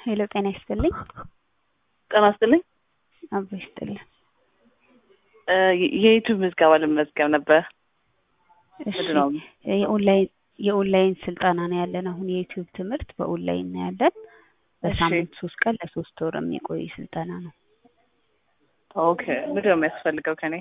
ሄሎ ጤና ይስጥልኝ። ጤና ይስጥልኝ። አብሮ ይስጥልኝ። የዩቲዩብ ምዝገባ ለመመዝገብ ነበር። እሺ የኦንላይን ስልጠና ነው ያለን። አሁን የዩቲዩብ ትምህርት በኦንላይን ነው ያለን። በሳምንት 3 ቀን ለ3 ወር የሚቆይ ስልጠና ነው። ኦኬ ምንድን ነው የሚያስፈልገው ከኔ?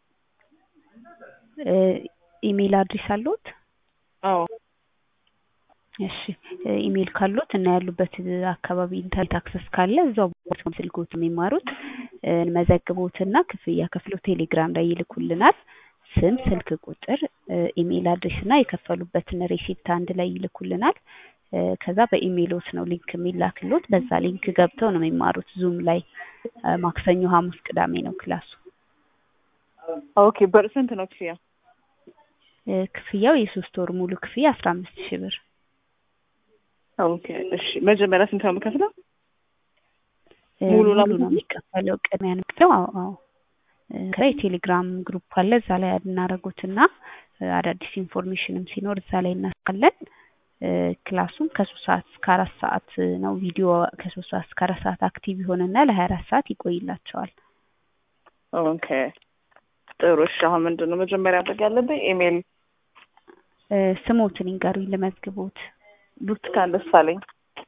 ኢሜል አድሬስ አለዎት? አዎ። እሺ ኢሜል ካሉት እና ያሉበት አካባቢ ኢንተርኔት አክሰስ ካለ እዛው ቦታው ስልኮት የሚማሩት መዘግቦትና ክፍያ ከፍለው ቴሌግራም ላይ ይልኩልናል። ስም፣ ስልክ ቁጥር፣ ኢሜል አድሬስ እና የከፈሉበትን ሪሲፕት አንድ ላይ ይልኩልናል። ከዛ በኢሜሎት ነው ሊንክ የሚላክሉት። በዛ ሊንክ ገብተው ነው የሚማሩት። ዙም ላይ ማክሰኞ፣ ሐሙስ፣ ቅዳሜ ነው ክላሱ። ኦኬ በስንት ነው ክፍያ? ክፍያው የ3 ወር ሙሉ ክፍያ 15000 ብር። ኦኬ እሺ መጀመሪያ ስንት ነው የምከፍለው? ሙሉ ነው የሚከፈለው። ቅድሚያ ነው የሚከፈለው። አዎ የቴሌግራም ግሩፕ አለ። እዛ ላይ እናደርጉትና አዳዲስ ኢንፎርሜሽንም ሲኖር እዛ ላይ እናስቀለን። ክላሱም ከ3 ሰዓት እስከ 4 ሰዓት ነው። ቪዲዮ ከ3 ሰዓት እስከ 4 ሰዓት አክቲቭ ይሆንና ለ24 ሰዓት ይቆይላቸዋል። ኦኬ ጥሩ። እሺ አሁን ምንድን ነው መጀመሪያ ማድረግ ያለብኝ? ኢሜል ስሞትን ይንገሩኝ ለመዝግቦት። ብርቱካን ደሳለኝ።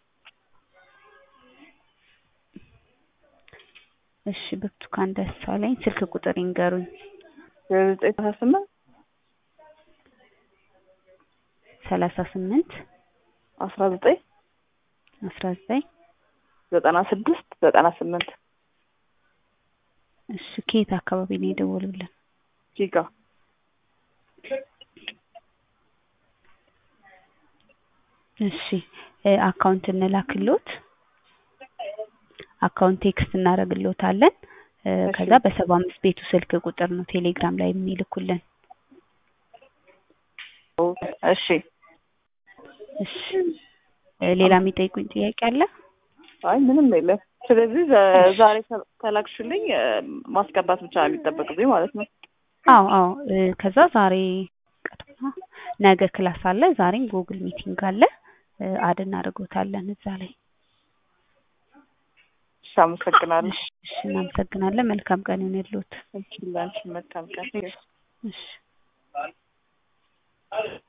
እሺ ብርቱካን ደሳለኝ። ስልክ ቁጥር ይንገሩኝ። 938 38 19 96 98 እሺ ከየት አካባቢ ነው የደወሉልን? ጂጋ። እሺ አካውንት እንላክሎት። አካውንት ቴክስት እናደርግሎታለን። ከዛ በ75 ቤቱ ስልክ ቁጥር ነው ቴሌግራም ላይ የሚልኩልን። እሺ ሌላ የሚጠይቁኝ ጥያቄ አለ? አይ ምንም የለም። ስለዚህ ዛሬ ከላክሽልኝ ማስገባት ብቻ ነው የሚጠበቅብኝ ማለት ነው? አዎ ከዛ ዛሬ ነገ ክላስ አለ። ዛሬም ጉግል ሚቲንግ አለ። አድ እናደርጎታለን እዛ ላይ። እሺ አመሰግናለሁ። እሺ እናመሰግናለን። መልካም ቀን ይሁንልዎት። እሺ ላንቺ መልካም ቀን። እሺ